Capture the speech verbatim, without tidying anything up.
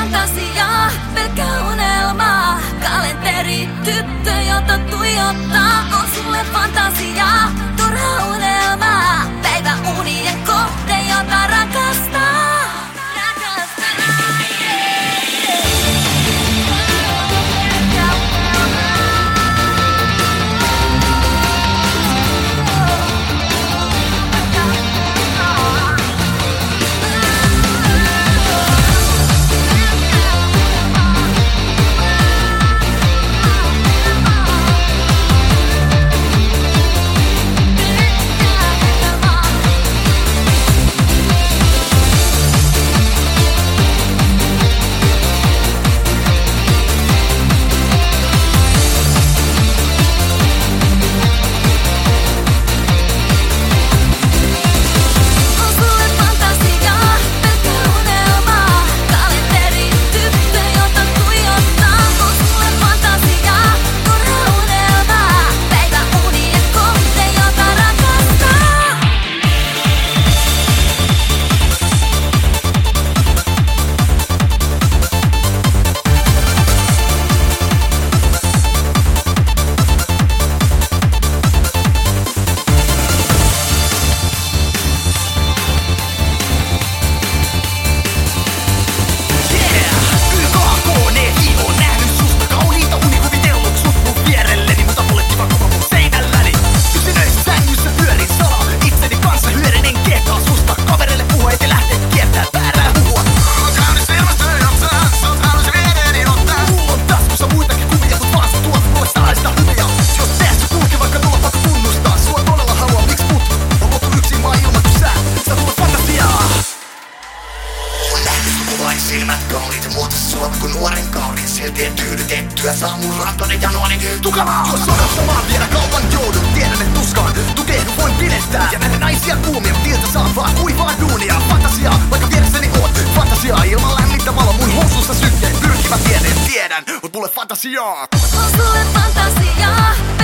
fantasiaa, pelkkä unelmaa. Kalenteri, tyttö, jota tuijottaa, on sulle fantasiaa, turha unelmaa. Päivä unien kohde, jota rakastaa. Silmät kauniit, muotossa sulla kun nuoren kauniin. Silti tyydytettyä saa mun rahtoinen janoani tukalaa. Jos odottamaan vielä kaupan joudun, tiedän et tuskaan tukehdu voin pidestää. Ja nähdä naisia kuumia, tiltä saa vaan kuivaa duunia. Fantasiaa, vaikka vieressäni oot. Fantasiaa ilman lämmintä valo mun housussa sykkeen. Pyrkivä tiedän, tiedän, mut mulle fantasiaa. On sulle fantasiaa.